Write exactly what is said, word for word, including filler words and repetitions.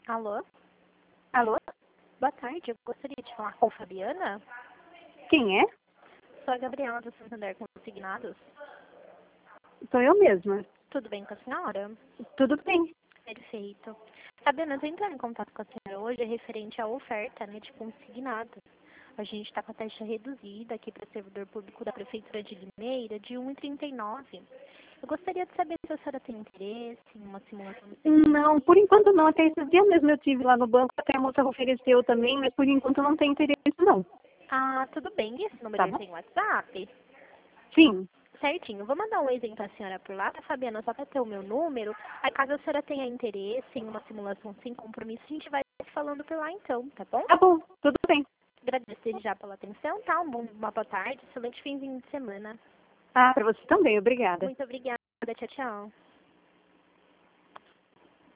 Alô? Alô? Boa tarde, eu gostaria de falar com a Fabiana. Quem é? Sou a Gabriela do Santander Consignados. Sou eu mesma. Tudo bem com a senhora? Tudo bem. Perfeito. Fabiana, eu tô entrando em contato com a senhora hoje referente à oferta, né, de consignados. A gente está com a taxa reduzida aqui para servidor público da Prefeitura de Limeira de um vírgula trinta e nove. Eu gostaria de saber se a senhora tem interesse em uma simulação do serviço. Não, por enquanto não. Até esses dias mesmo eu tive lá no banco, até a moça ofereceu também, mas por enquanto não tem interesse não. Ah, tudo bem. E esse número Tá aí bom? tem WhatsApp? Sim. Certinho. Vou mandar um exemplo para a senhora por lá, tá, Fabiana? Só para ter o meu número. Aí, caso a senhora tenha interesse em uma simulação sem compromisso, a gente vai se falando por lá então, tá bom? Tá bom, tudo bem. Agradeço desde já pela atenção, tá? Um bom, uma boa tarde, excelente finzinho de semana. Ah, pra você também, obrigada. Muito obrigada. Tchau, tchau.